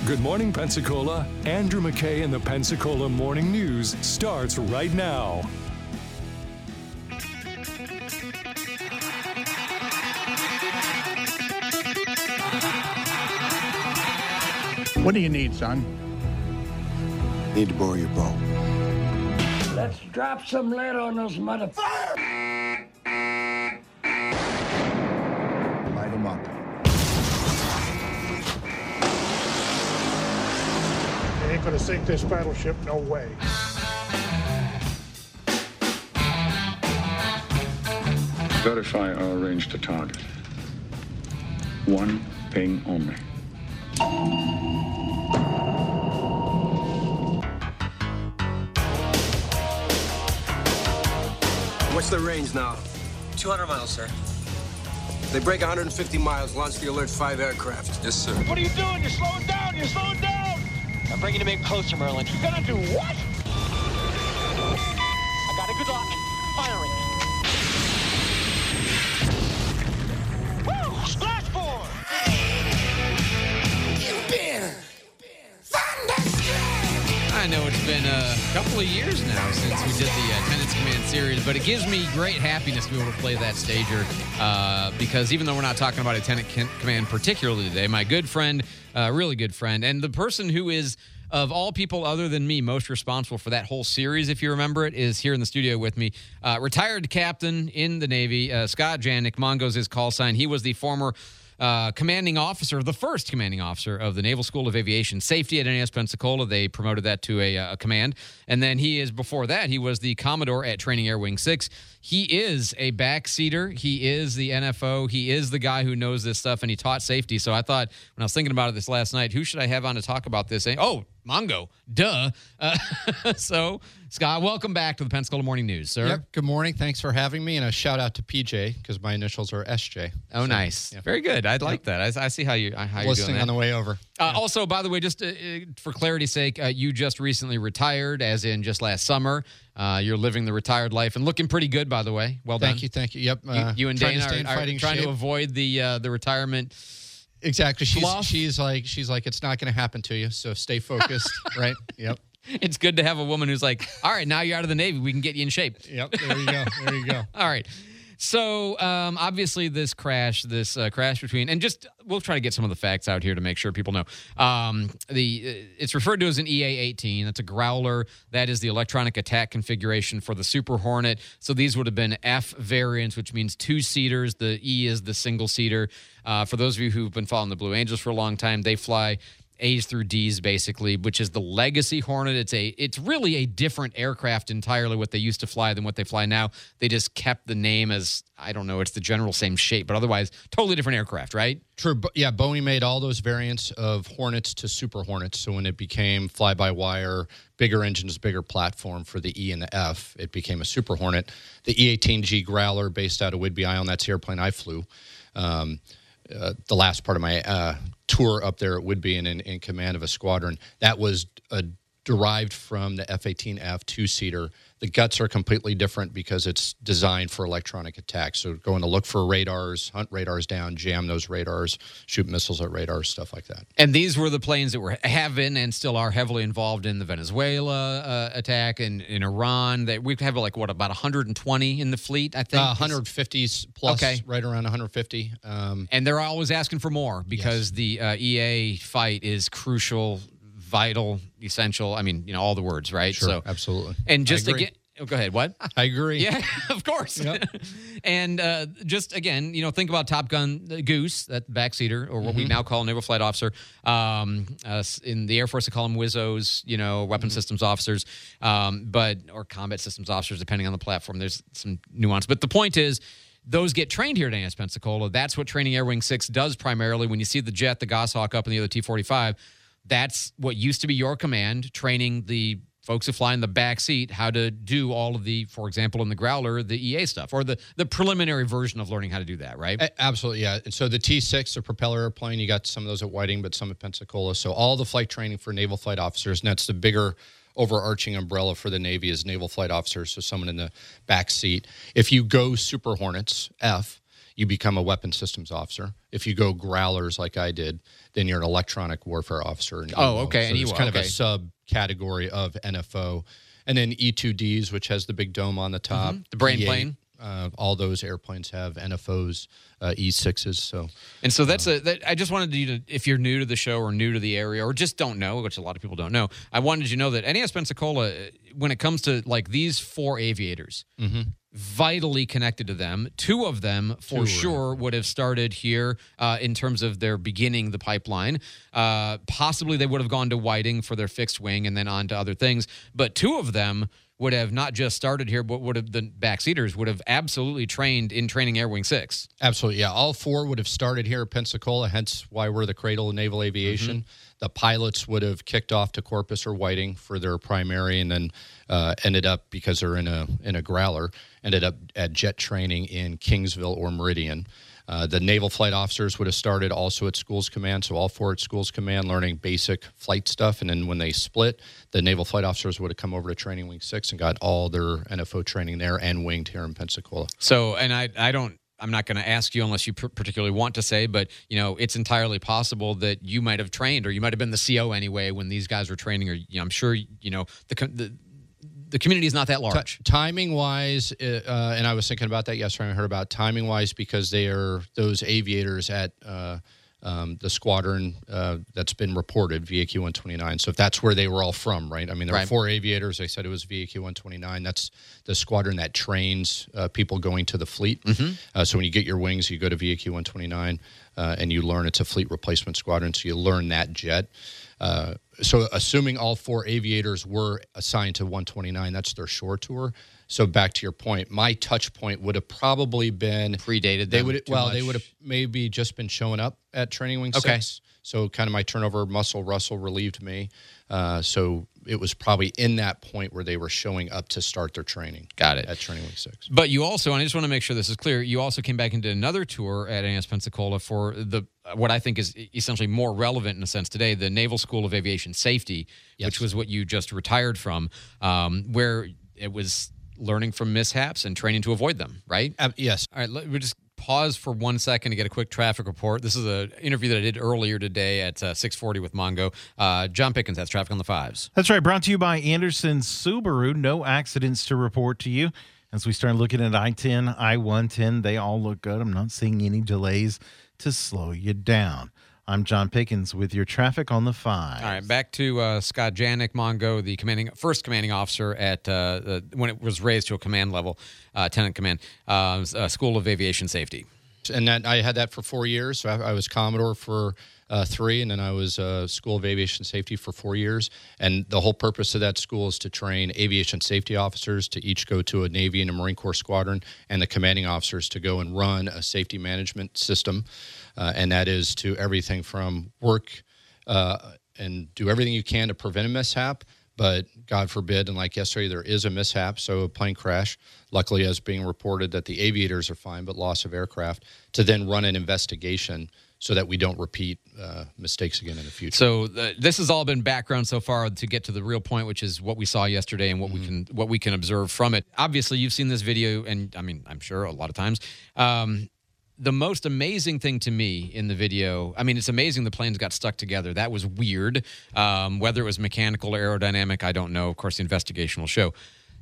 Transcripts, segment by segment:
Good Morning Pensacola. Andrew McKay and the Pensacola Morning News starts right now. What do you need, son? Need to borrow your bow. Let's drop some lead on those motherfuckers. Light them up. They ain't gonna sink this battleship, no way. Verify our range to target. One ping only. What's the range now? 200 miles, sir. They break 150 miles, launch the Alert 5 aircraft. Yes, sir. What are you doing? You're slowing down! You're slowing down! I'm bringing him in closer, Merlin. You're gonna do what? I got a good lock. Firing. Woo! Splash board! I know it's been a couple of years now since we did the Tenants Command series, but it gives me great happiness to be able to play that stager because even though we're not talking about a Tenant Command particularly today, my good friend, really good friend, and the person who is, of all people other than me, most responsible for that whole series, if you remember it, is here in the studio with me. Retired captain in the Navy, Scott Janik. Mongo's his call sign. He was the former commanding officer, the first commanding officer of the Naval School of Aviation Safety at NAS Pensacola. They promoted that to a command. And then before that, he was the Commodore at Training Air Wing 6. He is a backseater. He is the NFO. He is the guy who knows this stuff, and he taught safety. So I thought, when I was thinking about it this last night, who should I have on to talk about this? Oh, Mongo. Duh. So, Scott, welcome back to the Pensacola Morning News, sir. Yep. Good morning. Thanks for having me. And a shout out to PJ because my initials are SJ. Oh, so, nice. Yeah. Very good. I'd like that. I see how you're doing that. On the way over. Also, by the way, just for clarity's sake, you just recently retired, as in just last summer. You're living the retired life and looking pretty good, by the way. Well done. Thank you. Yep. You and Dana are trying to avoid the retirement. Exactly. She's like, it's not going to happen to you. So stay focused. Right. Yep. It's good to have a woman who's like, all right, now you're out of the Navy. We can get you in shape. Yep. There you go. All right. So obviously this crash between, and just we'll try to get some of the facts out here to make sure people know. It's referred to as an EA-18. That's a Growler. That is the electronic attack configuration for the Super Hornet. So these would have been F variants, which means two-seaters. The E is the single-seater. For those of you who've been following the Blue Angels for a long time, they fly A's through D's, basically, which is the Legacy Hornet. It's really a different aircraft entirely what they used to fly than what they fly now. They just kept the name as, I don't know, it's the general same shape, but otherwise totally different aircraft, right? True. Yeah, Boeing made all those variants of Hornets to Super Hornets. So when it became fly-by-wire, bigger engines, bigger platform for the E and the F, it became a Super Hornet. The E-18G Growler, based out of Whidbey Island, that's the airplane I flew. The last part of my tour up there at Whidbey and in command of a squadron, that was derived from the F-18F two-seater. The guts are completely different because it's designed for electronic attack. So going to look for radars, hunt radars down, jam those radars, shoot missiles at radars, stuff like that. And these were the planes that have been and still are heavily involved in the Venezuela attack and in Iran. That we have about 120 in the fleet, I think. 150s plus, okay. Right around 150. And they're always asking for more because the EA fight is crucial, vital, essential. I mean, all the words, right? Sure, so, absolutely. And just again, go ahead. What? I agree. Yeah, of course. Yep. And just again, think about Top Gun Goose, that backseater, or what we now call a naval flight officer. In the Air Force, they call them WISOs, weapon systems officers, or combat systems officers, depending on the platform. There's some nuance, but the point is, those get trained here at NAS Pensacola. That's what Training Air Wing 6 does primarily. When you see the jet, the Goshawk up, and the other T-45. That's what used to be your command, training the folks who fly in the back seat how to do all of the, for example, in the Growler, the EA stuff, or the preliminary version of learning how to do that, right? Absolutely, yeah. And so the T-6, the propeller airplane, you got some of those at Whiting, but some at Pensacola. So all the flight training for naval flight officers, and that's the bigger overarching umbrella for the Navy is naval flight officers, so someone in the back seat. If you go Super Hornets, F, you become a weapons systems officer. If you go growlers like I did, then you're an electronic warfare officer. Okay. So it's kind of a subcategory of NFO. And then E-2Ds, which has the big dome on the top. The brain E8, plane. All those airplanes have NFOs, E6s. So that's I just wanted you to, if you're new to the show or new to the area or just don't know, which a lot of people don't know, I wanted you to know that NAS Pensacola, when it comes to like these 4 aviators, vitally connected to them. 2 of them, for sure, would have started here in terms of their beginning the pipeline. Possibly they would have gone to Whiting for their fixed wing and then on to other things. But 2 of them would have not just started here, but would have the backseaters would have absolutely trained in Training Air Wing 6. Absolutely, yeah. All 4 would have started here at Pensacola, hence why we're the cradle of naval aviation. The pilots would have kicked off to Corpus or Whiting for their primary, and then ended up, because they're in a growler, ended up at jet training in Kingsville or Meridian. The naval flight officers would have started also at Schools Command, so all 4 at Schools Command learning basic flight stuff. And then when they split, the naval flight officers would have come over to Training Wing 6 and got all their NFO training there and winged here in Pensacola. So, and I'm not going to ask you unless you particularly want to say, but, it's entirely possible that you might have trained or you might have been the CO anyway when these guys were training, or I'm sure, the community is not that large. Timing-wise, and I was thinking about that yesterday. I heard about timing-wise because they are those aviators at the squadron that's been reported, VAQ 129. So if that's where they were all from, right? I mean, there were 4 aviators. They said it was VAQ 129. That's the squadron that trains people going to the fleet. So when you get your wings, you go to VAQ 129, and you learn it's a fleet replacement squadron. So you learn that jet. So assuming all 4 aviators were assigned to 129, that's their shore tour. So back to your point, my touch point would have probably been predated. They would have maybe just been showing up at Training Wing 6. So kind of my turnover muscle Russell relieved me. So it was probably in that point where they were showing up to start their training. Got it. At Training Wing 6. But you also, and I just want to make sure this is clear, you also came back into another tour at NAS Pensacola for what I think is essentially more relevant in a sense today, the Naval School of Aviation Safety, which was what you just retired from, where it was learning from mishaps and training to avoid them, right? Yes. All right, we'll just pause for 1 second to get a quick traffic report. This is an interview that I did earlier today at 6:40 with Mongo. John Pickens, that's Traffic on the Fives. That's right, brought to you by Anderson Subaru. No accidents to report to you. As we start looking at I-10, I-110, they all look good. I'm not seeing any delays to slow you down. I'm John Pickens with your Traffic on the Fives. All right, back to Scott Janik, Mongo, the first commanding officer at when it was raised to a command level, Tenant Command, School of Aviation Safety. And that I had that for 4 years. So I was Commodore for 3, and then I was School of Aviation Safety for 4 years. And the whole purpose of that school is to train aviation safety officers to each go to a Navy and a Marine Corps squadron, and the commanding officers to go and run a safety management system. And that is to everything from work and do everything you can to prevent a mishap. But God forbid, and like yesterday, there is a mishap, so a plane crash. Luckily, as being reported that the aviators are fine, but loss of aircraft, to then run an investigation so that we don't repeat mistakes again in the future. So this has all been background so far to get to the real point, which is what we saw yesterday and what we can observe from it. Obviously, you've seen this video, and I mean, I'm sure a lot of times. The most amazing thing to me in the video, I mean, it's amazing the planes got stuck together. That was weird. Whether it was mechanical or aerodynamic, I don't know. Of course, the investigation will show.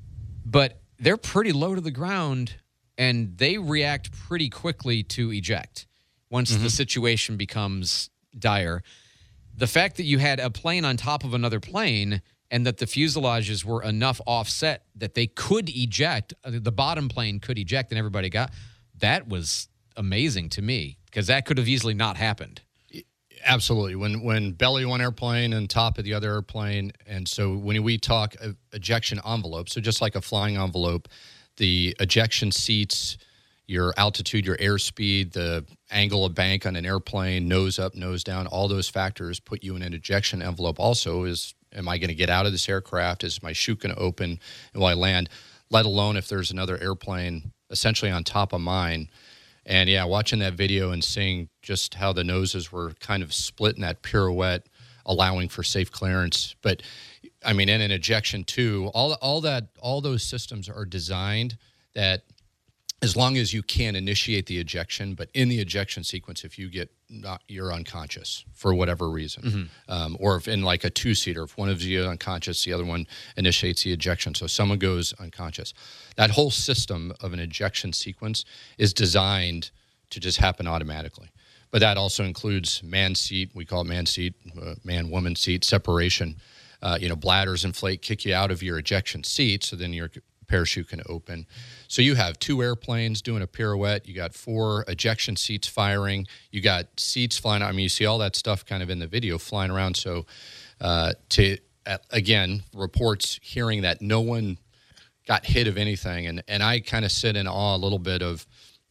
But they're pretty low to the ground, and they react pretty quickly to eject once the situation becomes dire. The fact that you had a plane on top of another plane and that the fuselages were enough offset that they could eject, the bottom plane could eject and everybody got, that was amazing to me, because that could have easily not happened. Absolutely. When belly one airplane and top of the other airplane, and so when we talk ejection envelope, so just like a flying envelope, the ejection seats, your altitude, your airspeed, the angle of bank on an airplane, nose up, nose down, all those factors put you in an ejection envelope. Also, am I going to get out of this aircraft? Is my chute going to open and will I land? Let alone if there's another airplane essentially on top of mine. And yeah, watching that video and seeing just how the noses were kind of split in that pirouette, allowing for safe clearance. But I mean, in an ejection too, all those systems are designed that as long as you can initiate the ejection, but in the ejection sequence, if you get you're unconscious for whatever reason, or if in like a two-seater, if one of you is unconscious, the other one initiates the ejection. So someone goes unconscious. That whole system of an ejection sequence is designed to just happen automatically. But that also includes man seat, we call it man seat, man-woman seat, separation. Bladders inflate, kick you out of your ejection seat, so then your parachute can open. So you have 2 airplanes doing a pirouette. You got 4 ejection seats firing. You got seats flying out. I mean, you see all that stuff kind of in the video flying around. So again, reports hearing that no one got hit of anything. And I kind of sit in awe a little bit of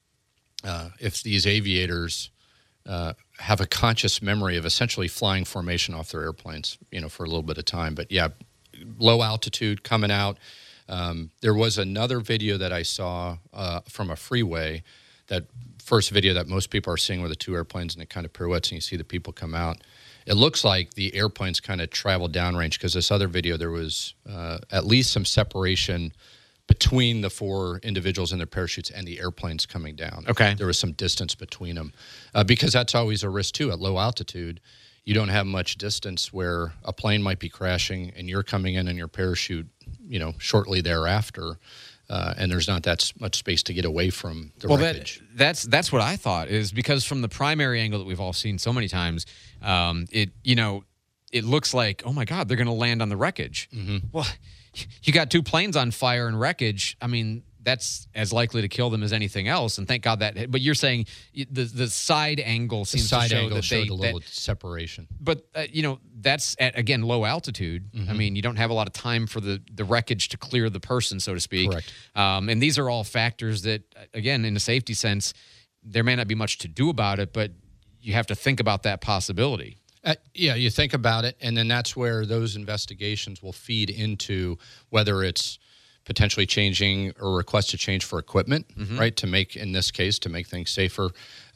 if these aviators have a conscious memory of essentially flying formation off their airplanes, for a little bit of time. But yeah, low altitude coming out. There was another video that I saw from a freeway, that first video that most people are seeing, where the 2 airplanes and it kind of pirouettes and you see the people come out. It looks like the airplanes kind of travel downrange, because this other video, there was at least some separation between the 4 individuals in their parachutes and the airplanes coming down. Okay. There was some distance between them, because that's always a risk too. At low altitude, you don't have much distance where a plane might be crashing and you're coming in your parachute, shortly thereafter, and there's not that much space to get away from the wreckage. That's what I thought, is because from the primary angle that we've all seen so many times, it looks like, oh my God, they're going to land on the wreckage. Mm-hmm. Well, you got 2 planes on fire and wreckage. I mean, that's as likely to kill them as anything else. And thank God that. But you're saying the side angle seems to show that showed a little separation. But that's at, again, low altitude. Mm-hmm. I mean, you don't have a lot of time for the wreckage to clear the person, so to speak. Correct. And these are all factors that, again, in a safety sense, there may not be much to do about it, but you have to think about that possibility. You think about it, and then that's where those investigations will feed into whether it's potentially changing or request a change for equipment, right? To make, in this case, to make things safer.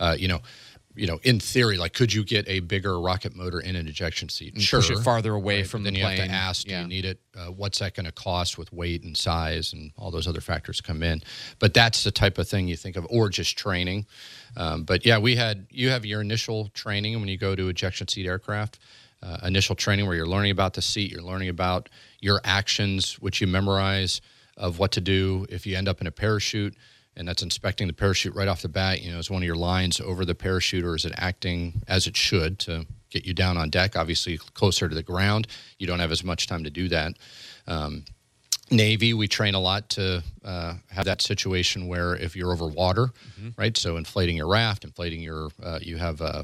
In theory, like, could you get a bigger rocket motor in an ejection seat? And push it farther away from the plane. Then you have to ask, yeah. Do you need it? What's that going to cost with weight and size, and all those other factors come in. But that's the type of thing you think of, or just training. But yeah, you have your initial training when you go to ejection seat aircraft. Initial training where you're learning about the seat, you're learning about your actions, which you memorize, of what to do if you end up in a parachute, and that's inspecting the parachute right off the bat. Is one of your lines over the parachute, or is it acting as it should to get you down on deck? Obviously, closer to the ground, you don't have as much time to do that. Navy, we train a lot to have that situation where if you're over water, right? So inflating your raft, you have a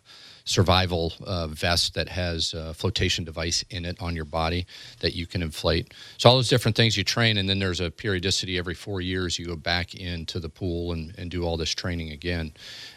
survival vest that has a flotation device in it on your body that you can inflate. So all those different things you train, and then there's a periodicity every 4 years. You go back into the pool and do all this training again.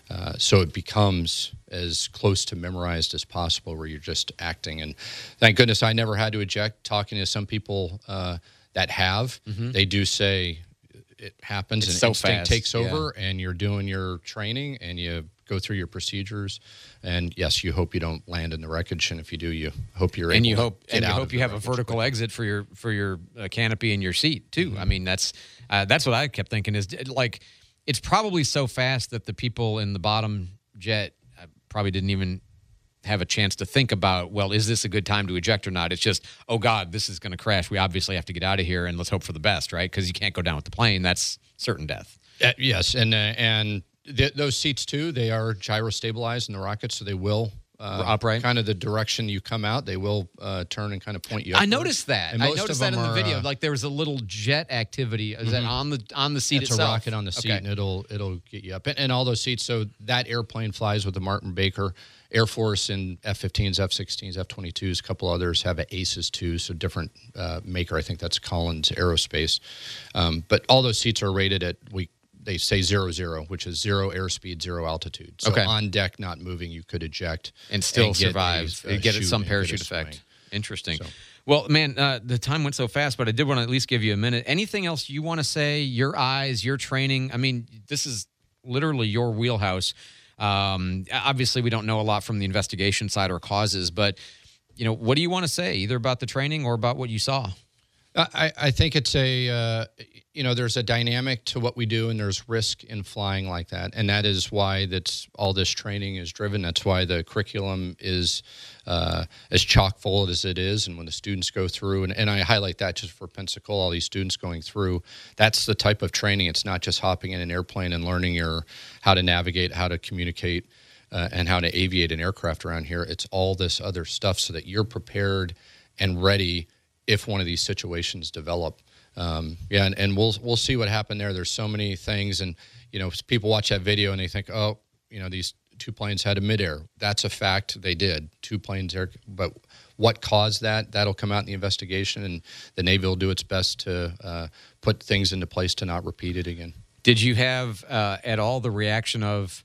So it becomes as close to memorized as possible, where you're just acting. And thank goodness I never had to eject. Talking to some people that have, they do say it happens, and instinct takes over, and you're doing your training and you go through your procedures, and yes, you hope you don't land in the wreckage, and if you do, you hope you're able to get out. You hope you have a vertical exit for your canopy and your seat too. I mean, that's what I kept thinking, is like, it's probably so fast that the people in the bottom jet probably didn't even have a chance to think about, well, is this a good time to eject or not? It's just, oh God, this is going to crash. We obviously have to get out of here, and let's hope for the best, right? Because you can't go down with the plane. That's certain death. Yes, and those seats too, they are gyro stabilized in the rocket, so they will upright, kind of the direction you come out. They will turn and kind of point you upward. I noticed that. I noticed that in the video. Like, there was a little jet activity. Is that on the seat itself? It's a rocket on the seat, and it'll get you up. And all those seats. So that airplane flies with the Martin Baker. Air Force and F-15s, F-16s, F-22s, a couple others have ACES too, so different maker. I think that's Collins Aerospace. But all those seats are rated at, they say 0-0, which is 0 airspeed, 0 altitude. So on deck, not moving, you could eject and still survive. Get some parachute effect. Interesting. So. Well, man, the time went so fast, but I did want to at least give you a minute. Anything else you want to say? Your eyes, your training. I mean, this is literally your wheelhouse. Obviously, we don't know a lot from the investigation side or causes, but what do you want to say, either about the training or about what you saw? I think it's there's a dynamic to what we do, and there's risk in flying like that. And that is why all this training is driven. That's why the curriculum is as chock full as it is. And when the students go through, and I highlight that just for Pensacola, all these students going through, that's the type of training. It's not just hopping in an airplane and learning how to navigate, how to communicate, and how to aviate an aircraft around here. It's all this other stuff so that you're prepared and ready if one of these situations develop. And we'll see what happened there. There's so many things, and people watch that video and they think, oh, these two planes had a midair. That's a fact. They did. Two planes there, but what caused that? That'll come out in the investigation, and the Navy will do its best to put things into place to not repeat it again. Did you have at all the reaction of,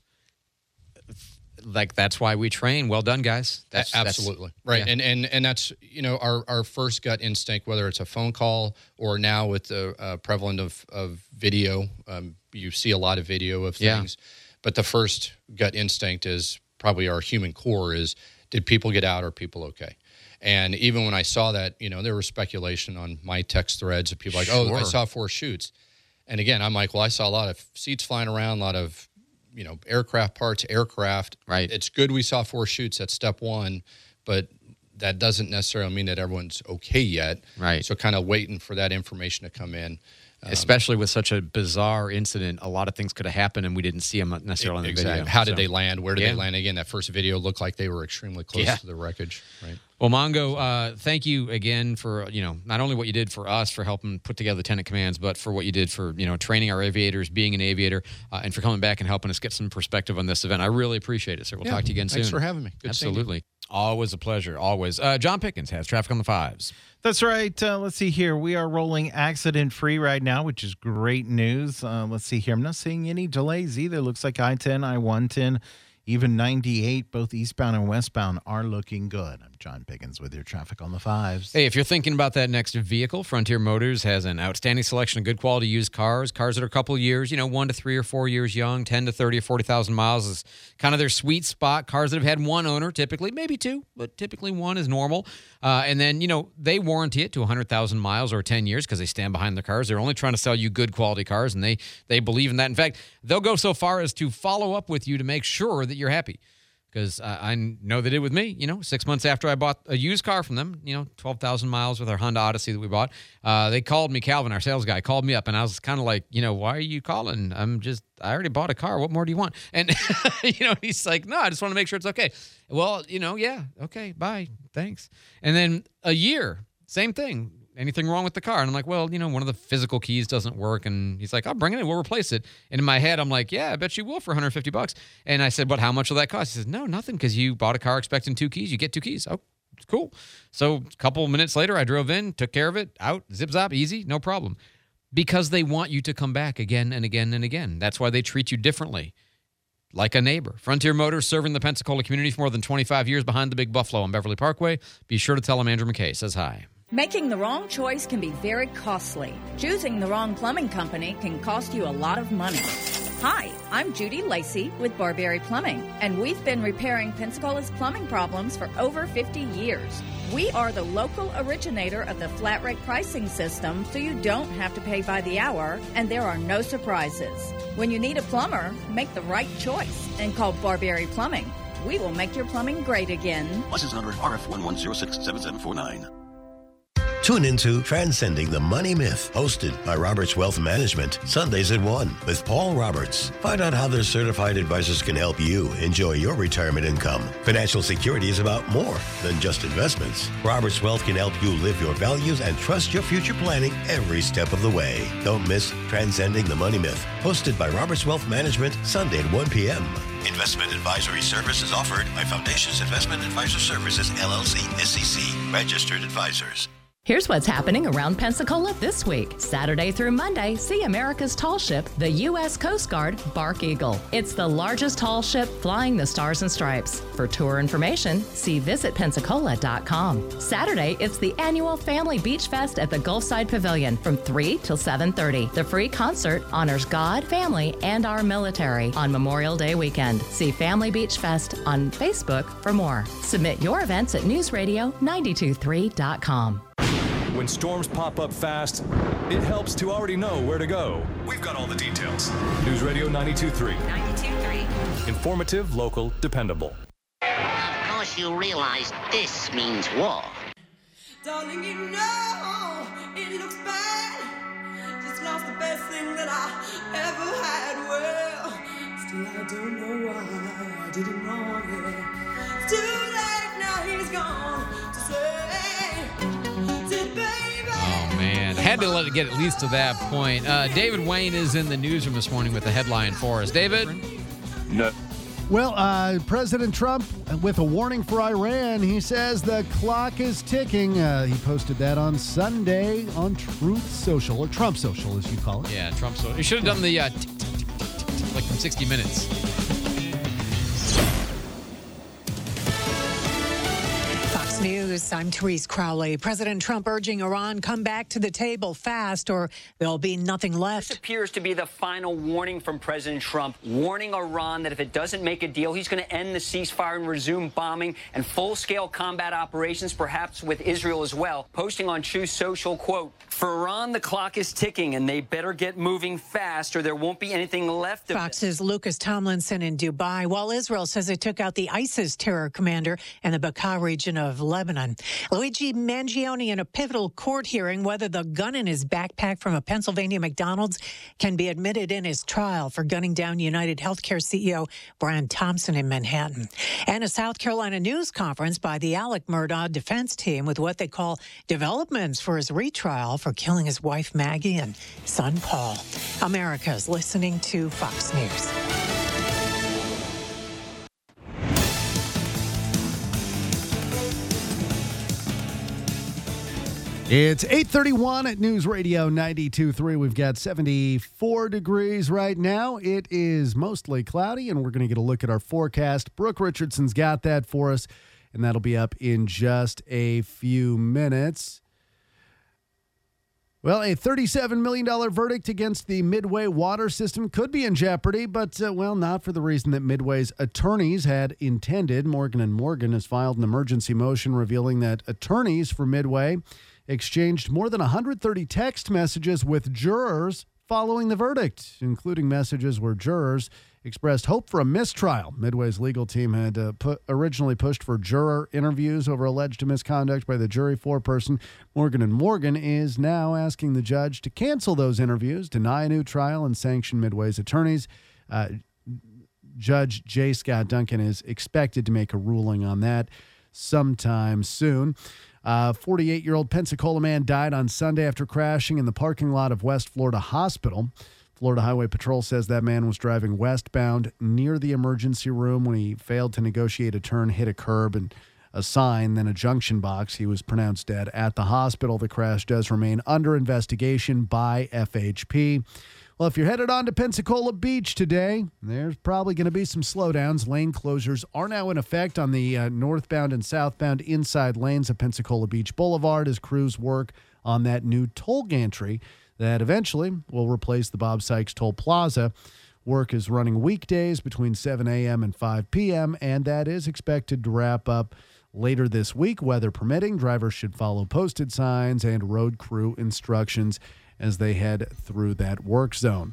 like, that's why we train? Well done, guys. Absolutely. Right. Yeah. And that's, our first gut instinct, whether it's a phone call or now with the prevalent of video, you see a lot of video of things. Yeah. But the first gut instinct is probably our human core is, did people get out? Are people okay? And even when I saw that, there was speculation on my text threads of people like, oh, I saw 4 chutes. And again, I'm like, well, I saw a lot of seats flying around, a lot of aircraft parts, Right. It's good we saw 4 chutes. That's step one, but that doesn't necessarily mean that everyone's okay yet. Right. So kind of waiting for that information to come in. Especially with such a bizarre incident, a lot of things could have happened and we didn't see them necessarily in the video. How did they land? Where did they land? Again, that first video looked like they were extremely close to the wreckage. Right. Well, Mongo, thank you again for, not only what you did for us for helping put together the Lieutenant Commands, but for what you did for, training our aviators, being an aviator, and for coming back and helping us get some perspective on this event. I really appreciate it, sir. We'll talk to you again soon. Thanks for having me. Good Absolutely. Always a pleasure. Always. John Pickens has traffic on the 5s. That's right. Let's see here. We are rolling accident-free right now, which is great news. Let's see here. I'm not seeing any delays either. Looks like I-10, I-110, even 98, both eastbound and westbound, are looking good. I'm John Pickens with your traffic on the 5s. Hey, if you're thinking about that next vehicle, Frontier Motors has an outstanding selection of good quality used cars that are a couple of years, 1 to 3 or 4 years young, 10 to 30 or 40,000 miles is kind of their sweet spot. Cars that have had one owner, typically, maybe 2, but typically 1 is normal. And then, they warranty it to 100,000 miles or 10 years because they stand behind the cars. They're only trying to sell you good quality cars, and they believe in that. In fact, they'll go so far as to follow up with you to make sure that you're happy. Because I know they did with me, 6 months after I bought a used car from them, 12,000 miles with our Honda Odyssey that we bought. They called me, Calvin, our sales guy, called me up, and I was kind of like, why are you calling? I already bought a car. What more do you want? And, he's like, no, I just want to make sure it's okay. Well, yeah, okay, bye, thanks. And then a year, same thing. Anything wrong with the car? And I'm like, well, one of the physical keys doesn't work. And he's like, I'll bring it in. We'll replace it. And in my head, I'm like, yeah, I bet you will for $150. And I said, but how much will that cost? He says, no, nothing, because you bought a car expecting 2 keys. You get 2 keys. Oh, cool. So a couple of minutes later, I drove in, took care of it, out, zip-zop, easy, no problem. Because they want you to come back again and again and again. That's why they treat you differently, like a neighbor. Frontier Motors, serving the Pensacola community for more than 25 years behind the Big Buffalo on Beverly Parkway. Be sure to tell them Andrew McKay says hi. Making the wrong choice can be very costly. Choosing the wrong plumbing company can cost you a lot of money. Hi, I'm Judy Lacey with Barberry Plumbing, and we've been repairing Pensacola's plumbing problems for over 50 years. We are the local originator of the flat rate pricing system, so you don't have to pay by the hour, and there are no surprises. When you need a plumber, make the right choice and call Barberry Plumbing. We will make your plumbing great again. License number RF11067749. Tune into Transcending the Money Myth, hosted by Roberts Wealth Management, Sundays at 1 with Paul Roberts. Find out how their certified advisors can help you enjoy your retirement income. Financial security is about more than just investments. Roberts Wealth can help you live your values and trust your future planning every step of the way. Don't miss Transcending the Money Myth, hosted by Roberts Wealth Management, Sunday at 1 p.m. Investment advisory services offered by Foundations Investment Advisor Services, LLC, SEC, registered advisors. Here's what's happening around Pensacola this week. Saturday through Monday, see America's tall ship, the U.S. Coast Guard Bark Eagle. It's the largest tall ship flying the Stars and Stripes. For tour information, see visitpensacola.com. Saturday, it's the annual Family Beach Fest at the Gulfside Pavilion from 3 till 7:30. The free concert honors God, family, and our military on Memorial Day weekend. See Family Beach Fest on Facebook for more. Submit your events at newsradio923.com. When storms pop up fast, it helps to already know where to go. We've got all the details. News Radio 92.3. 92.3. Informative, local, dependable. Of course you realize this means war. Darling, you know it looks bad. Just lost the best thing that I ever had. Well, still I don't know why I didn't wrong it. It's too late now, he's gone to say, baby. Oh, man. Had to let it get at least to that point. David Wayne is in the newsroom this morning with the headline for us. David? No. Well, President Trump with a warning for Iran. He says the clock is ticking. He posted that on Sunday on Truth Social, or Trump Social, as you call it. Yeah, Trump Social. You should have done the like from 60 Minutes. Fox News, I'm Therese Crowley. President Trump urging Iran come back to the table fast or there'll be nothing left. This appears to be the final warning from President Trump, warning Iran that if it doesn't make a deal, he's going to end the ceasefire and resume bombing and full-scale combat operations, perhaps with Israel as well. Posting on Truth Social, quote, "For Iran, the clock is ticking and they better get moving fast or there won't be anything left of it." Fox's Lucas Tomlinson in Dubai, while Israel says it took out the ISIS terror commander in the Bekaa region of Lebanon. Luigi Mangione in a pivotal court hearing whether the gun in his backpack from a Pennsylvania McDonald's can be admitted in his trial for gunning down United Healthcare CEO Brian Thompson in Manhattan. And a South Carolina news conference by the Alec Murdaugh defense team with what they call developments for his retrial for killing his wife Maggie and son Paul. America's listening to Fox News. It's 8:31 at News Radio 92.3. We've got 74 degrees right now. It is mostly cloudy, and we're going to get a look at our forecast. Brooke Richardson's got that for us, and that'll be up in just a few minutes. Well, a $37 million verdict against the Midway water system could be in jeopardy, but, not for the reason that Midway's attorneys had intended. Morgan & Morgan has filed an emergency motion revealing that attorneys for Midway exchanged more than 130 text messages with jurors following the verdict, including messages where jurors expressed hope for a mistrial. Midway's legal team had originally pushed for juror interviews over alleged misconduct by the jury foreperson. Morgan & Morgan is now asking the judge to cancel those interviews, deny a new trial, and sanction Midway's attorneys. Judge J. Scott Duncan is expected to make a ruling on that sometime soon. 48-year-old Pensacola man died on Sunday after crashing in the parking lot of West Florida Hospital. Florida Highway Patrol says that man was driving westbound near the emergency room when he failed to negotiate a turn, hit a curb and a sign, then a junction box. He was pronounced dead at the hospital. The crash does remain under investigation by FHP. Well, if you're headed on to Pensacola Beach today, there's probably going to be some slowdowns. Lane closures are now in effect on the northbound and southbound inside lanes of Pensacola Beach Boulevard as crews work on that new toll gantry that eventually will replace the Bob Sykes Toll Plaza. Work is running weekdays between 7 a.m. and 5 p.m., and that is expected to wrap up later this week. Weather permitting, drivers should follow posted signs and road crew instructions as they head through that work zone.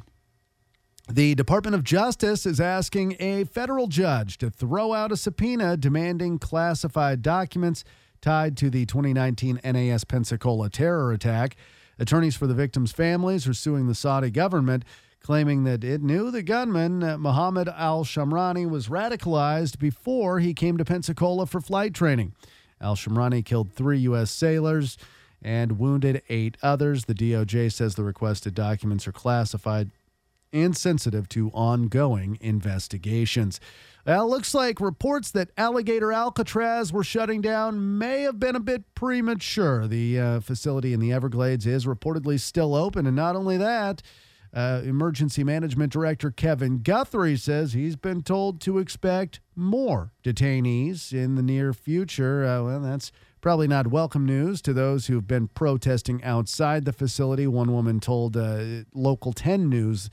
The Department of Justice is asking a federal judge to throw out a subpoena demanding classified documents tied to the 2019 NAS Pensacola terror attack. Attorneys for the victims' families are suing the Saudi government, claiming that it knew the gunman, Mohammed al-Shamrani, was radicalized before he came to Pensacola for flight training. Al-Shamrani killed 3 U.S. sailors and wounded 8 others. The DOJ says the requested documents are classified and sensitive to ongoing investigations. Well, it looks like reports that Alligator Alcatraz were shutting down may have been a bit premature. The facility in the Everglades is reportedly still open, and not only that, Emergency Management Director Kevin Guthrie says he's been told to expect more detainees in the near future. Well, that's probably not welcome news to those who've been protesting outside the facility. One woman told Local 10 News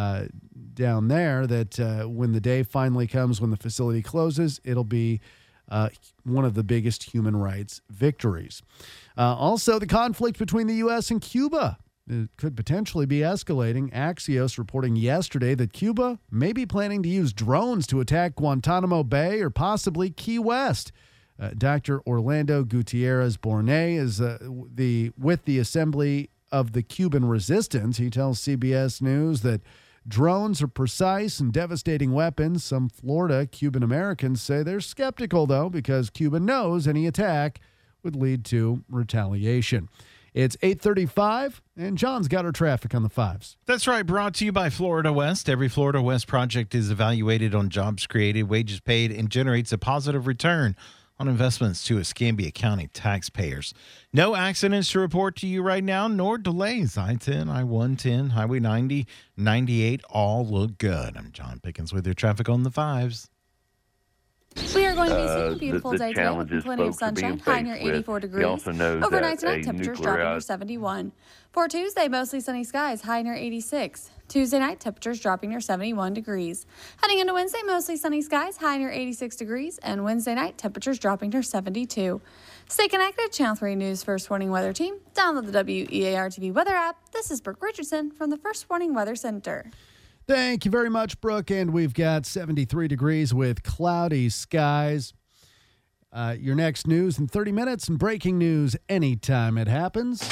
down there that when the day finally comes when the facility closes, it'll be one of the biggest human rights victories. Also, the conflict between the U.S. and Cuba could potentially be escalating. Axios reporting yesterday that Cuba may be planning to use drones to attack Guantanamo Bay or possibly Key West. Dr. Orlando Gutierrez Bornay is with the Assembly of the Cuban Resistance. He tells CBS News that drones are precise and devastating weapons. Some Florida Cuban Americans say they're skeptical, though, because Cuba knows any attack would lead to retaliation. It's 8:35, and John's got our traffic on the fives. That's right. Brought to you by Florida West. Every Florida West project is evaluated on jobs created, wages paid, and generates a positive return on investments to Escambia County taxpayers. No accidents to report to you right now, nor delays. I-10, I-110, Highway 90, 98 all look good. I'm John Pickens with your traffic on the fives. We are going to be seeing a beautiful day today with plenty of sunshine, high near 84 degrees. Overnight tonight, temperatures dropping near 71. For Tuesday, mostly sunny skies, high near 86. Tuesday night, temperatures dropping near 71 degrees. Heading into Wednesday, mostly sunny skies, high near 86 degrees. And Wednesday night, temperatures dropping near 72. Stay connected, Channel 3 News First Warning Weather Team. Download the WEAR TV weather app. This is Brooke Richardson from the First Warning Weather Center. Thank you very much, Brooke. And we've got 73 degrees with cloudy skies. Your next news in 30 minutes and breaking news anytime it happens.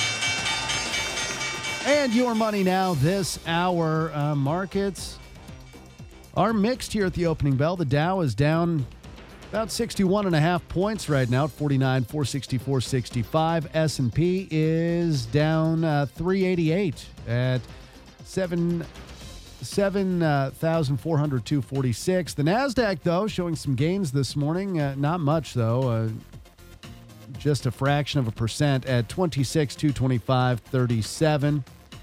And your money now this hour. Markets are mixed here at the opening bell. The Dow is down about 61.5 points right now at 49,464.65. S&P is down 388 at 7,402.46. The NASDAQ, though, showing some gains this morning. Not much, though. Just a fraction of a percent at 26,225.37.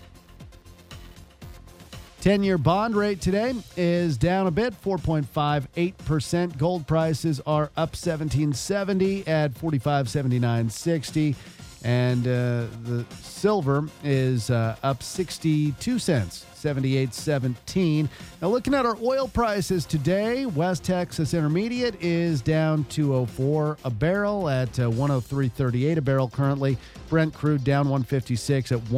10-year bond rate today is down a bit, 4.58%. Gold prices are up $17.70 at $45.79.60. And the silver is up 62 cents, 78.17. Now, looking at our oil prices today, West Texas Intermediate is down $2.04 a barrel at 103.38 a barrel currently. Brent crude down 156 at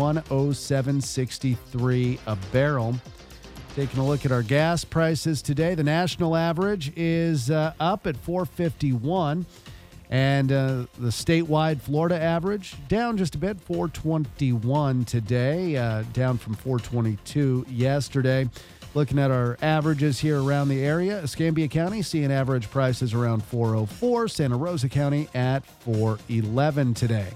107.63 a barrel. Taking a look at our gas prices today, the national average is up at $4.51. And the statewide Florida average down just a bit, $4.21 today, down from $4.22 yesterday. Looking at our averages here around the area, Escambia County seeing average prices around $4.04, Santa Rosa County at $4.11 today.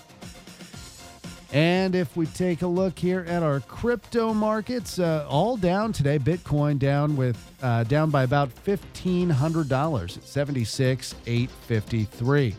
And if we take a look here at our crypto markets, all down today. Bitcoin down by about $1,500 at 76,853.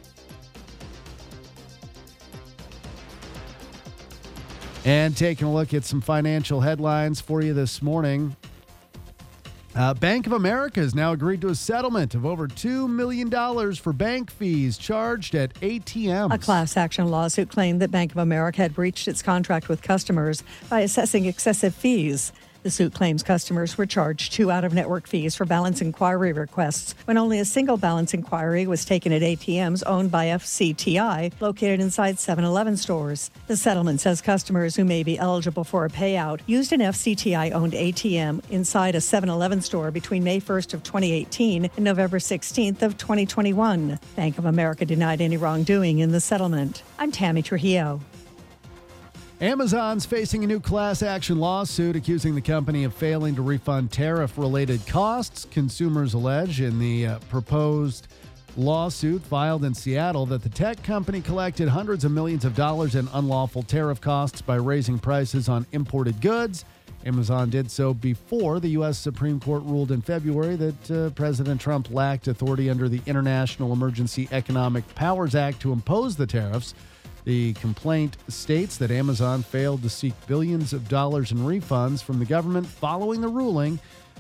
And taking a look at some financial headlines for you this morning. Bank of America has now agreed to a settlement of over $2 million for bank fees charged at ATMs. A class action lawsuit claimed that Bank of America had breached its contract with customers by assessing excessive fees. The suit claims customers were charged 2 out-of-network fees for balance inquiry requests when only a single balance inquiry was taken at ATMs owned by FCTI located inside 7-Eleven stores. The settlement says customers who may be eligible for a payout used an FCTI-owned ATM inside a 7-Eleven store between May 1st of 2018 and November 16th of 2021. Bank of America denied any wrongdoing in the settlement. I'm Tammy Trujillo. Amazon's facing a new class action lawsuit accusing the company of failing to refund tariff-related costs. Consumers allege in the proposed lawsuit filed in Seattle that the tech company collected hundreds of millions of dollars in unlawful tariff costs by raising prices on imported goods. Amazon did so before the U.S. Supreme Court ruled in February that President Trump lacked authority under the International Emergency Economic Powers Act to impose the tariffs. The complaint states that Amazon failed to seek billions of dollars in refunds from the government following the ruling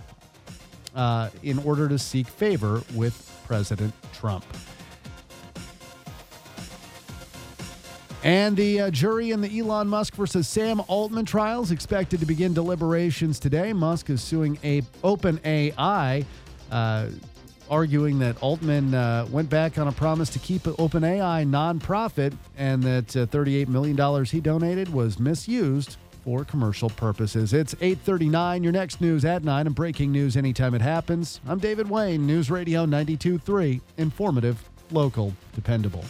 in order to seek favor with President Trump. And the jury in the Elon Musk versus Sam Altman trial is expected to begin deliberations today. Musk is suing OpenAI arguing that Altman went back on a promise to keep OpenAI nonprofit and that $38 million he donated was misused for commercial purposes. It's 8:39. Your next news at 9 and breaking news anytime it happens. I'm David Wayne, News Radio 92.3. Informative, local, dependable.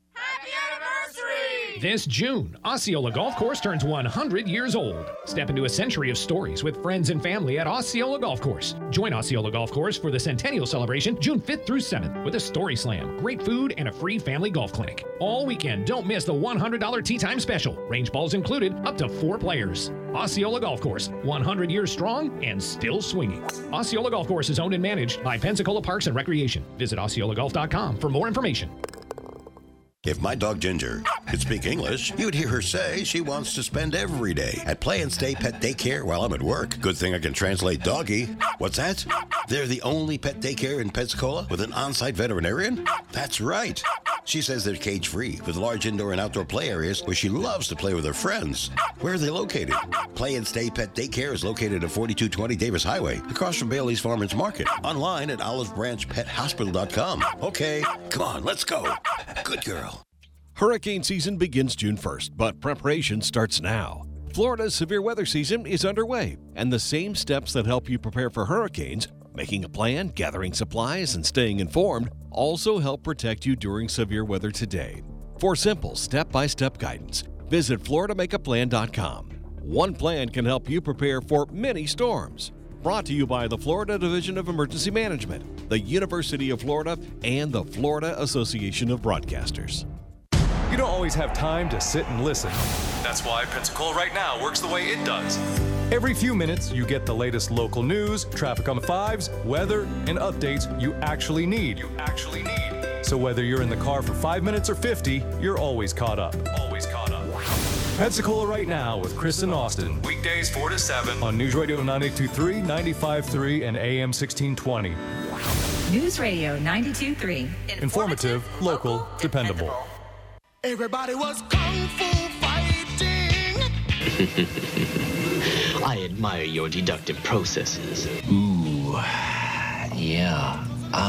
This June, Osceola Golf Course turns 100 years old. Step into a century of stories with friends and family at Osceola Golf Course. Join Osceola Golf Course for the Centennial Celebration June 5th through 7th with a story slam, great food, and a free family golf clinic. All weekend, don't miss the $100 tee time special. Range balls included, up to 4 players. Osceola Golf Course, 100 years strong and still swinging. Osceola Golf Course is owned and managed by Pensacola Parks and Recreation. Visit OsceolaGolf.com for more information. If my dog Ginger could speak English, you'd hear her say she wants to spend every day at Play and Stay Pet Daycare while I'm at work. Good thing I can translate doggy. What's that? They're the only pet daycare in Pensacola with an on-site veterinarian? That's right. She says they're cage-free with large indoor and outdoor play areas where she loves to play with her friends. Where are they located? Play and Stay Pet Daycare is located at 4220 Davis Highway, across from Bailey's Farmers Market. Online at olivebranchpethospital.com. Okay, come on, let's go. Good girl. Hurricane season begins June 1st, but preparation starts now. Florida's severe weather season is underway, and the same steps that help you prepare for hurricanes, making a plan, gathering supplies, and staying informed, also help protect you during severe weather today. For simple step-by-step guidance, visit FloridaMakeAPlan.com. One plan can help you prepare for many storms. Brought to you by the Florida Division of Emergency Management, the University of Florida, and the Florida Association of Broadcasters. You don't always have time to sit and listen. That's why Pensacola Right Now works the way it does. Every few minutes, you get the latest local news, traffic on the 5s, weather, and updates you actually need. So whether you're in the car for 5 minutes or 50, you're always caught up. Pensacola Right Now with Chris and Austin. Weekdays 4 to 7 on News Radio 92.3, 95.3, and AM 1620. News Radio 92.3. Informative, local, dependable. Everybody was kung fu fighting. I admire your deductive processes. Ooh, yeah.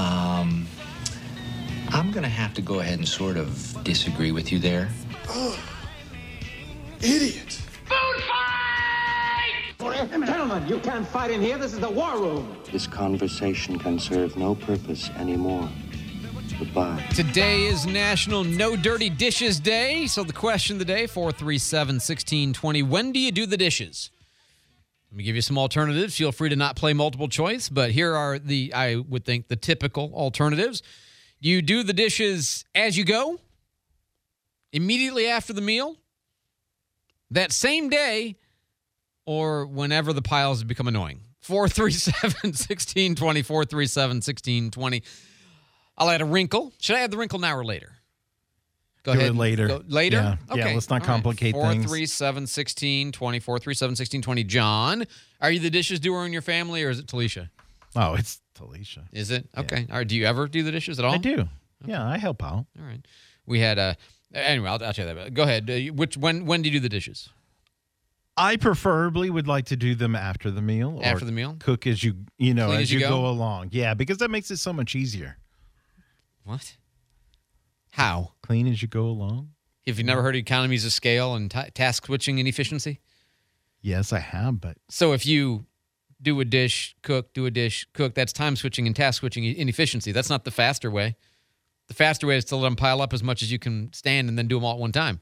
I'm gonna have to go ahead and sort of disagree with you there. Oh, idiot. Food fight! Gentlemen, you can't fight in here. This is the war room. This conversation can serve no purpose anymore. Goodbye. Today is National No Dirty Dishes Day. So the question of the day, 437-1620. When do you do the dishes? Let me give you some alternatives. Feel free to not play multiple choice, but here are I would think, the typical alternatives. You do the dishes as you go, immediately after the meal, that same day, or whenever the piles become annoying. 437-1620, 437-1620. I'll add a wrinkle. Should I add the wrinkle now or later? Go ahead. Later. Later? Yeah. Okay. Yeah, let's not complicate things. 437-1620, 437-1620. John, are you the dishes doer in your family, or is it Talisha? Oh, it's Talisha. Is it? Okay. All right. Do you ever do the dishes at all? I do. Okay. Yeah, I help out. All right. We had anyway, I'll tell you that. Go ahead. When do you do the dishes? I preferably would like to do them after the meal. After the meal? Cook as you go along. Yeah, because that makes it so much easier. What? How? Clean as you go along. Have you never heard of economies of scale and task switching and efficiency? Yes, I have, but... So if you do a dish, cook, that's time switching and task switching inefficiency. That's not the faster way. The faster way is to let them pile up as much as you can stand and then do them all at one time.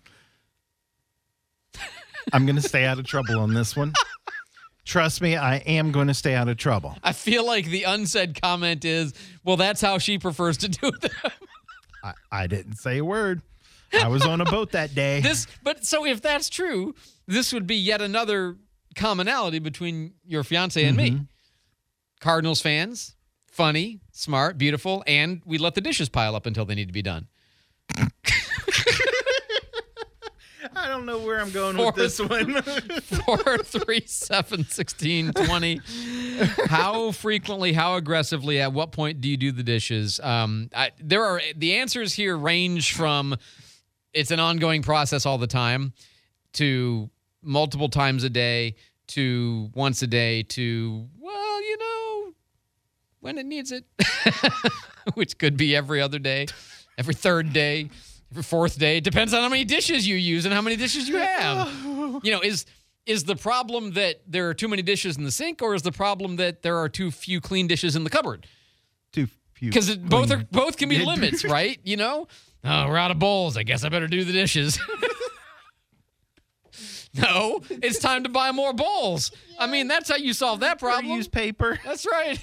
I'm going to stay out of trouble on this one. Trust me, I am going to stay out of trouble. I feel like the unsaid comment is, well, that's how she prefers to do them. I didn't say a word. I was on a boat that day. So if that's true, this would be yet another commonality between your fiance and me. Cardinals fans, funny, smart, beautiful, and we let the dishes pile up until they need to be done. I don't know where I'm going with this one. 437-1620. How frequently, how aggressively, at what point do you do the dishes? The answers here range from it's an ongoing process all the time to multiple times a day to once a day to, when it needs it, which could be every other day, every third day, every fourth day. Depends on how many dishes you use and how many dishes you have. Is the problem that there are too many dishes in the sink, or is the problem that there are too few clean dishes in the cupboard? Too few. Because both can be limits, right? Oh, we're out of bowls. I guess I better do the dishes. No, it's time to buy more bowls. I mean, that's how you solve that problem. Use paper. That's right.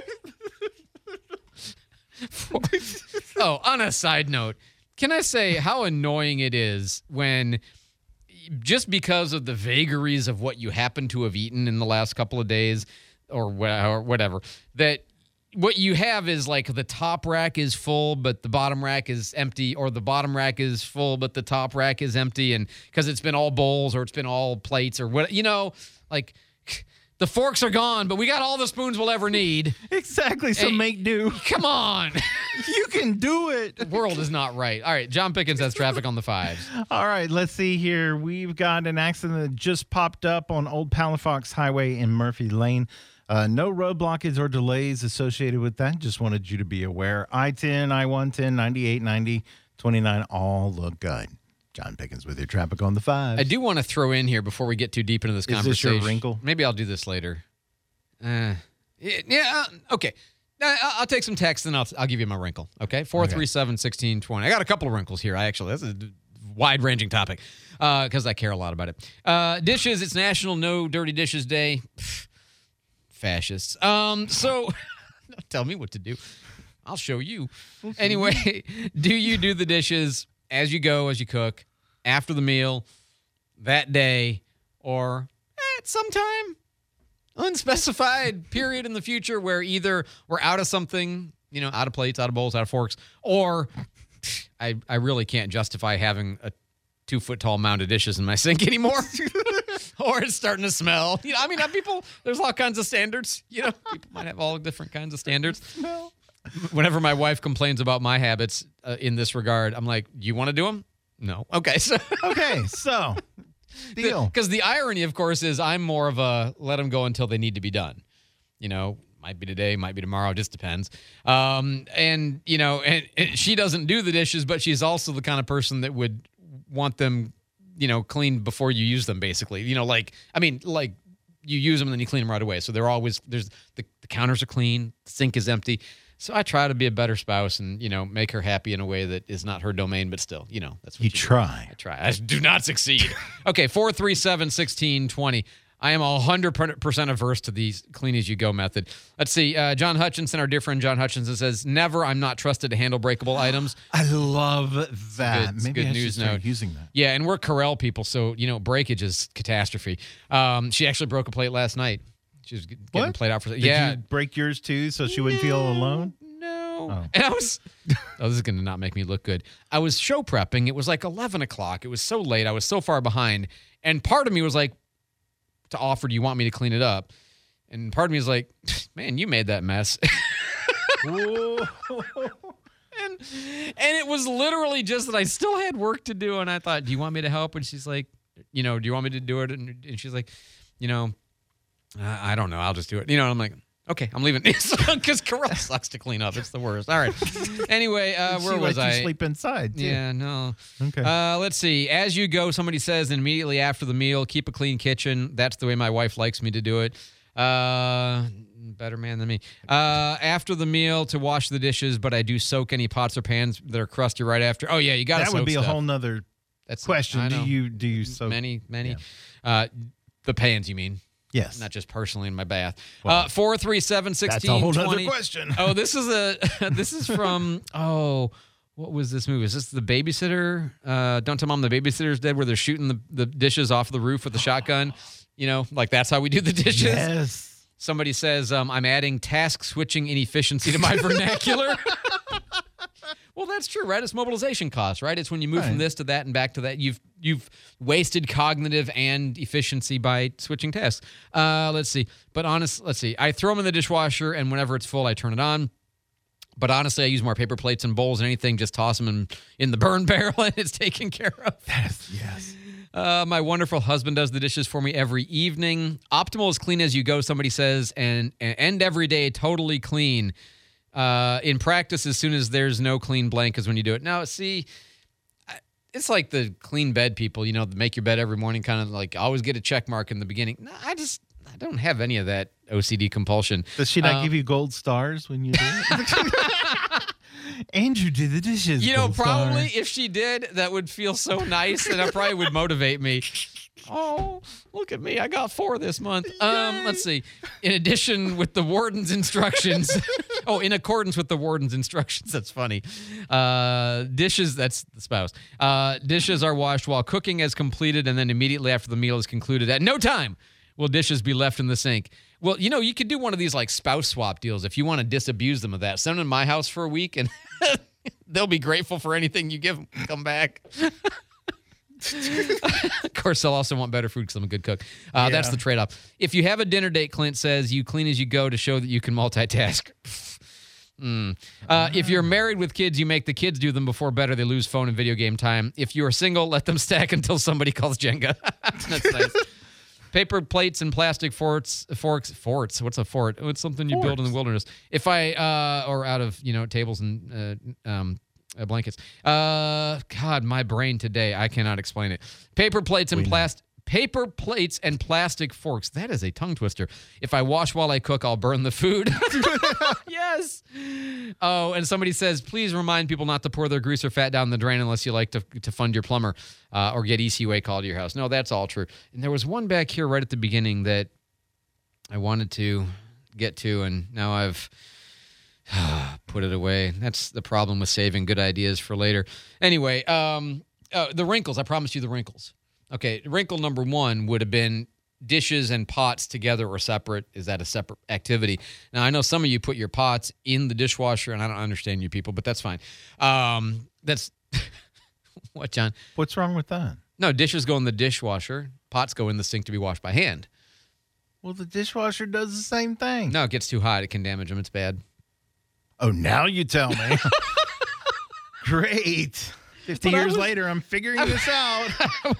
Oh, on a side note, can I say how annoying it is when, just because of the vagaries of what you happen to have eaten in the last couple of days or whatever, that what you have is like the top rack is full, but the bottom rack is empty, or the bottom rack is full, but the top rack is empty. And because it's been all bowls or it's been all plates or what, like the forks are gone, but we got all the spoons we'll ever need. Exactly. So make do. Come on. You can do it. The world is not right. All right. John Pickens has traffic on the 5s. All right. Let's see here. We've got an accident that just popped up on Old Palafox Highway in Murphy Lane. No road blockage or delays associated with that. Just wanted you to be aware. I-10, I-110, 98, 90, 29 all look good. John Pickens with your traffic on the 5. I do want to throw in here before we get too deep into this conversation. Is this your wrinkle? Maybe I'll do this later. Okay. I'll take some text and I'll give you my wrinkle. Okay? 437-1620. I got a couple of wrinkles here. That's a wide-ranging topic because I care a lot about it. Dishes. It's National No Dirty Dishes Day. Fascists. So don't tell me what to do. I'll show you. Anyway, do you do the dishes as you go, as you cook, after the meal, that day, or at some time, unspecified period in the future where either we're out of something, out of plates, out of bowls, out of forks, or I really can't justify having a 2-foot-tall mound of dishes in my sink anymore. Or it's starting to smell. People, there's all kinds of standards. People might have all different kinds of standards. No. Whenever my wife complains about my habits in this regard, I'm like, you want to do them? No. Okay. So deal. Because the irony, of course, is I'm more of a let them go until they need to be done. Might be today, might be tomorrow, just depends. And she doesn't do the dishes, but she's also the kind of person that would want them, cleaned before you use them, basically. You use them and then you clean them right away. So they're always, the counters are clean, the sink is empty. So I try to be a better spouse and, make her happy in a way that is not her domain, but still, that's what you try. I try. I do not succeed. Okay, 437-1620. I am 100% averse to the clean as you go method. Let's see. John Hutchinson, our dear friend John Hutchinson, says, never, I'm not trusted to handle breakable items. I love that. Maybe I news should start note. using that. Yeah, and we're Corel people, so, breakage is catastrophe. She actually broke a plate last night. She was getting played out for... Did you break yours too so she wouldn't feel alone? No. Oh. And I was... this is going to not make me look good. I was show prepping. It was like 11 o'clock. It was so late. I was so far behind. And part of me was like, to offer, do you want me to clean it up? And part of me is like, man, you made that mess. And it was literally just that I still had work to do. And I thought, do you want me to help? And she's like, do you want me to do it? And she's like, I don't know. I'll just do it. And I'm like, okay, I'm leaving. Because Corel sucks to clean up. It's the worst. All right. Anyway, where was I? You sleep inside, too. Yeah, no. Okay. Let's see. As you go, somebody says immediately after the meal, keep a clean kitchen. That's the way my wife likes me to do it. Better man than me. After the meal, to wash the dishes, but I do soak any pots or pans that are crusty right after. Oh, yeah, you got to soak That would be stuff. a whole nother question. Do you soak? Many. Yeah. The pans, you mean? Yes. Not just personally in my bath. 437-1620. That's a whole other question. Oh, this is from, what was this movie? Is this The Babysitter? Don't Tell Mom the Babysitter's Dead, where they're shooting the dishes off the roof with the shotgun. That's how we do the dishes. Yes. Somebody says, I'm adding task switching inefficiency to my vernacular. Well, that's true, right? It's mobilization costs, right? It's when you move from this to that and back to that. You've wasted cognitive and efficiency by switching tasks. Let's see. I throw them in the dishwasher, and whenever it's full, I turn it on. But honestly, I use more paper plates and bowls and anything. Just toss them in the burn barrel, and it's taken care of. Yes. My wonderful husband does the dishes for me every evening. Optimal is clean as you go, somebody says, and every day totally clean. In practice, as soon as there's no clean blank is when you do it. Now, see, it's like the clean bed people, make your bed every morning, kind of like always get a check mark in the beginning. No, I don't have any of that OCD compulsion. Does she not give you gold stars when you do it? Andrew did the dishes. Probably if she did, that would feel so nice, and that probably would motivate me. Oh, look at me. I got 4 this month. Let's see. In addition with the warden's instructions. In accordance with the warden's instructions. That's funny. Dishes, that's the spouse. Dishes are washed while cooking is completed, and then immediately after the meal is concluded. At no time will dishes be left in the sink. Well, you could do one of these like spouse swap deals if you want to disabuse them of that. Send them to my house for a week, and they'll be grateful for anything you give them. Come back. Of course, they'll also want better food because I'm a good cook. That's the trade-off. If you have a dinner date, Clint says, you clean as you go to show that you can multitask. If you're married with kids, you make the kids do them before bed or they lose phone and video game time. If you are single, let them stack until somebody calls Jenga. That's nice. Paper plates and plastic forks. What's a fort? It's something you build in the wilderness. If I, or out of, tables and blankets. God, my brain today, I cannot explain it. Paper plates and plastic forks. That is a tongue twister. If I wash while I cook, I'll burn the food. Yes. Oh, and somebody says, please remind people not to pour their grease or fat down the drain unless you like to fund your plumber or get ECUA called to your house. No, that's all true. And there was one back here right at the beginning that I wanted to get to, and now I've put it away. That's the problem with saving good ideas for later. Anyway, the wrinkles. I promised you the wrinkles. Okay, wrinkle number 1 would have been dishes and pots together or separate. Is that a separate activity? Now, I know some of you put your pots in the dishwasher, and I don't understand you people, but that's fine. That's what, John? What's wrong with that? No, dishes go in the dishwasher. Pots go in the sink to be washed by hand. Well, the dishwasher does the same thing. No, it gets too hot. It can damage them. It's bad. Oh, now you tell me. Great. 50 years later, I'm figuring this out.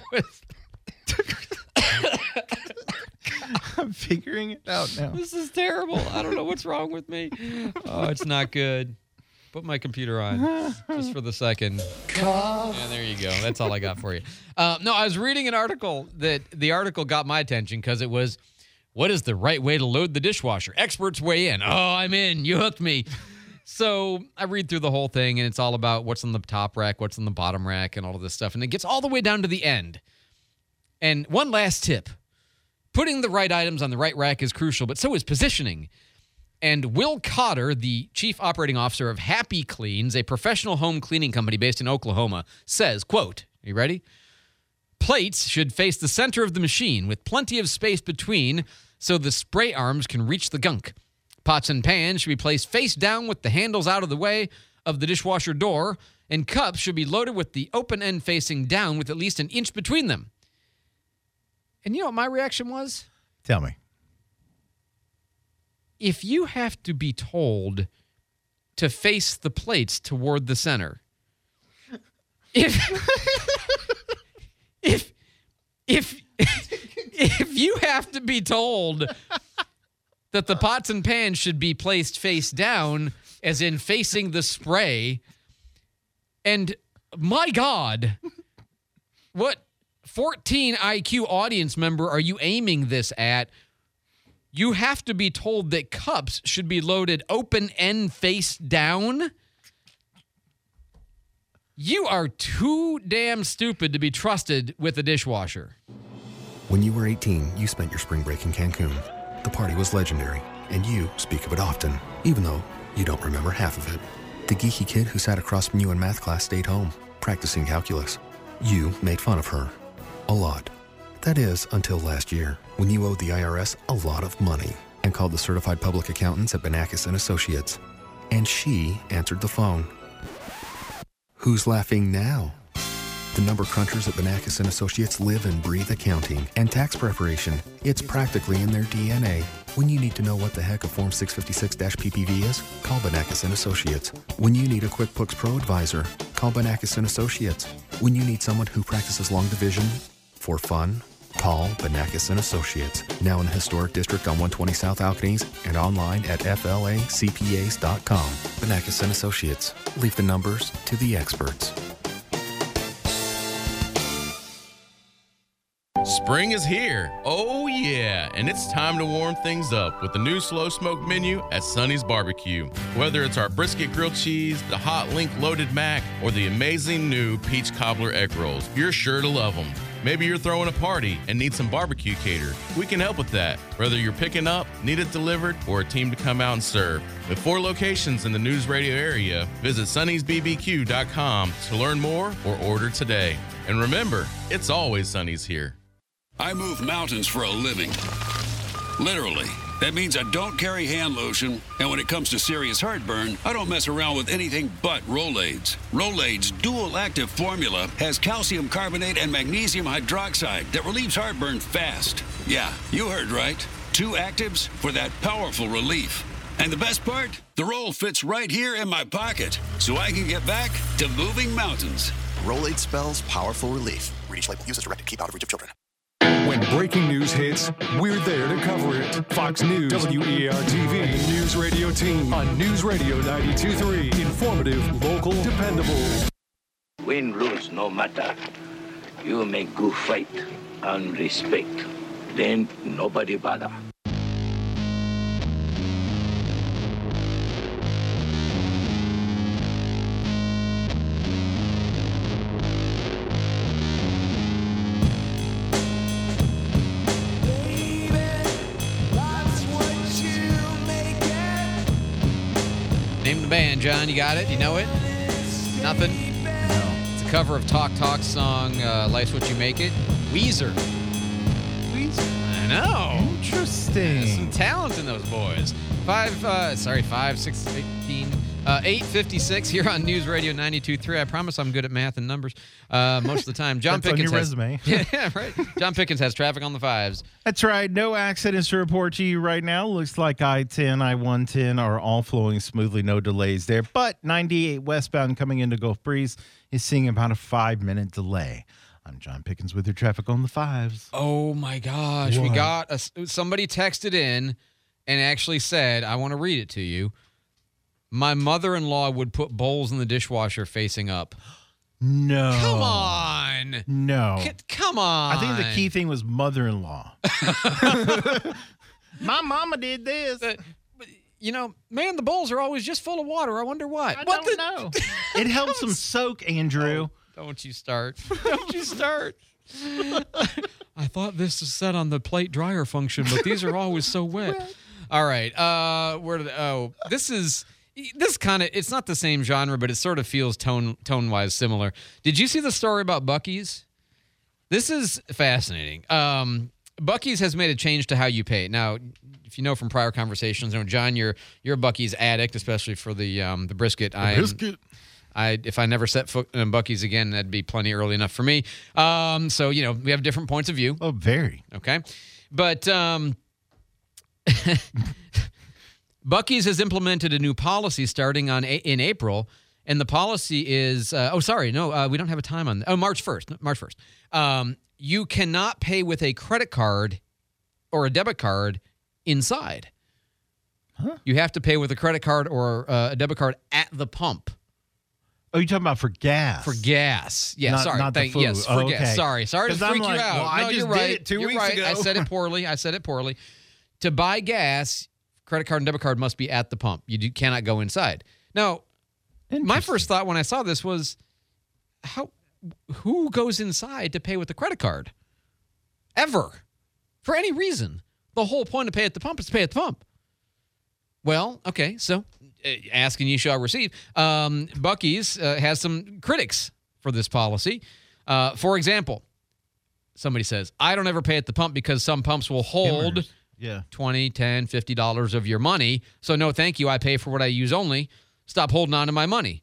I'm figuring it out now. This is terrible. I don't know what's wrong with me. Oh, it's not good. Put my computer on just for the second. Yeah, there you go. That's all I got for you. No, I was reading an article that the article got my attention because it was, what is the right way to load the dishwasher? Experts weigh in. Oh, I'm in. You hooked me. So I read through the whole thing, and it's all about what's on the top rack, what's on the bottom rack, and all of this stuff. And it gets all the way down to the end. And one last tip. Putting the right items on the right rack is crucial, but so is positioning. And Will Cotter, the chief operating officer of Happy Cleans, a professional home cleaning company based in Oklahoma, says, quote, are you ready? Plates should face the center of the machine with plenty of space between so the spray arms can reach the gunk. Pots and pans should be placed face down with the handles out of the way of the dishwasher door, and cups should be loaded with the open end facing down with at least an inch between them. And you know what my reaction was? Tell me. If you have to be told to face the plates toward the center, if you have to be told that the pots and pans should be placed face down, as in facing the spray, and my God, what 14 IQ audience member are you aiming this at? You have to be told that cups should be loaded open end face down? You are too damn stupid to be trusted with a dishwasher. When you were 18, you spent your spring break in Cancun. The party was legendary, and you speak of it often, even though you don't remember half of it. The geeky kid who sat across from you in math class stayed home, practicing calculus. You made fun of her. A lot. That is, until last year, when you owed the IRS a lot of money and called the certified public accountants at Banakis & Associates. And she answered the phone. Who's laughing now? The number crunchers at Banakis & Associates live and breathe accounting and tax preparation. It's practically in their DNA. When you need to know what the heck a Form 656-PPV is, call Banakis & Associates. When you need a QuickBooks Pro advisor, call Banakis & Associates. When you need someone who practices long division, For fun, call Benakis & Associates, now in the Historic District on 120 South Alkanese and online at flacpas.com. Benakis & Associates. Leave the numbers to the experts. Spring is here. Oh, yeah. And it's time to warm things up with the new slow smoke menu at Sonny's Barbecue. Whether it's our brisket grilled cheese, the hot link loaded mac, or the amazing new peach cobbler egg rolls, you're sure to love them. Maybe you're throwing a party and need some barbecue cater. We can help with that. Whether you're picking up, need it delivered, or a team to come out and serve. With 4 locations in the News Radio area, visit sunnysbbq.com to learn more or order today. And remember, it's always Sonny's here. I move mountains for a living. Literally. That means I don't carry hand lotion, and when it comes to serious heartburn, I don't mess around with anything but Rolaids. Rolaids' dual-active formula has calcium carbonate and magnesium hydroxide that relieves heartburn fast. Yeah, you heard right. 2 actives for that powerful relief. And the best part? The roll fits right here in my pocket, so I can get back to moving mountains. Rolaid spells powerful relief. Read each label. Use as directed. Keep out of reach of children. When breaking news hits, we're there to cover it. Fox News, WER-TV, and the News Radio team on News Radio 92.3. Informative, local, dependable. Win, lose, no matter. You make good fight and respect. Then nobody bother. Name the band, John. You got it? You know it? Nothing? No. It's a cover of Talk Talk's song, Life's What You Make It. Weezer. I know. Interesting. There's some talent in those boys. 8:56 here on News Radio 92.3. I promise I'm good at math and numbers most of the time. John That's Pickens on your resume. Yeah, right. John Pickens has traffic on the 5s. That's right. No accidents to report to you right now. Looks like I-10, I-110 are all flowing smoothly. No delays there. But 98 westbound coming into Gulf Breeze is seeing about a 5-minute delay. I'm John Pickens with your traffic on the 5s. Oh, my gosh. What? We got somebody texted in and actually said, I want to read it to you. My mother-in-law would put bowls in the dishwasher facing up. No. Come on. No. Come on. I think the key thing was mother-in-law. My mama did this. You know, man, the bowls are always just full of water. I wonder why. I don't know. It helps them soak, Andrew. Oh, don't you start. Don't you start. I thought this was set on the plate dryer function, but these are always so wet. All right. This kind of, it's not the same genre, but it sort of feels tone-wise similar. Did you see the story about Buc-ee's? This is fascinating. Buc-ee's has made a change to how you pay. Now, if you know from prior conversations, you know, John, you're a Buc-ee's addict, especially for the brisket. If I never set foot in Buc-ee's again, that'd be plenty early enough for me. So, you know, we have different points of view. Oh, very. Okay. But Buc-ee's has implemented a new policy starting in April, and the policy is we don't have a time on that. Oh, March 1st. March 1st. You cannot pay with a credit card or a debit card inside. Huh? You have to pay with a credit card or a debit card at the pump. Oh, you're talking about for gas? For gas. Yeah, not, sorry. Not the food. Yes, for gas. Sorry to freak you out. Well, no, I just you're right. did it 2 you're weeks right. ago. I said it poorly. To buy gas, credit card and debit card must be at the pump. You cannot go inside. Now, my first thought when I saw this was, who goes inside to pay with a credit card? Ever. For any reason. The whole point of pay at the pump is to pay at the pump. Well, okay, so ask and you shall receive. Buc-ee's has some critics for this policy. For example, somebody says, I don't ever pay at the pump because some pumps will hold $20, $10, $50 of your money. So no, thank you. I pay for what I use only. Stop holding on to my money.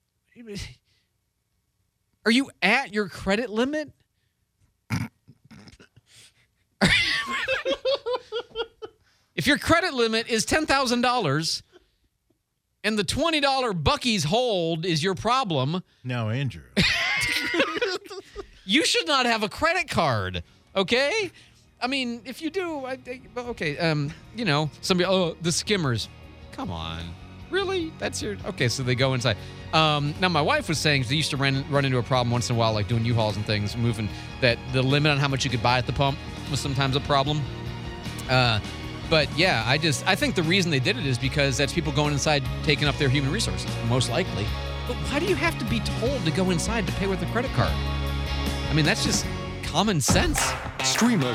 Are you at your credit limit? If your credit limit is $10,000 and the $20 Buc-ee's hold is your problem. No, Andrew. You should not have a credit card, okay? I mean, if you do, okay, somebody, the skimmers. Come on. Really? That's your... Okay, so they go inside. Now, my wife was saying they used to run into a problem once in a while, like doing U-Hauls and things, moving, that the limit on how much you could buy at the pump was sometimes a problem. But yeah, I think the reason they did it is because that's people going inside taking up their human resources, most likely. But why do you have to be told to go inside to pay with a credit card? I mean, that's just common sense. Stream us